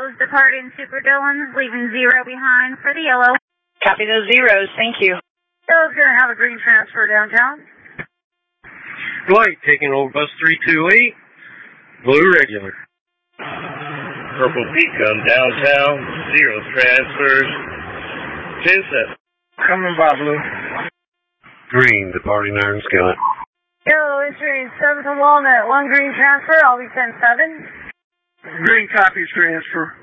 yellows departing Super Dillon, leaving 0 behind for the yellow. Copy those zeros, thank you. Yellow's going to have a green transfer downtown. Flight taking old bus 328, blue regular. Purple Pecan downtown, 0 transfers, 10-7. Coming by, blue. Green departing Iron Skillet. Yellow entering 7th and Walnut, 1 green transfer, I'll be 10-7. Green copies transfer.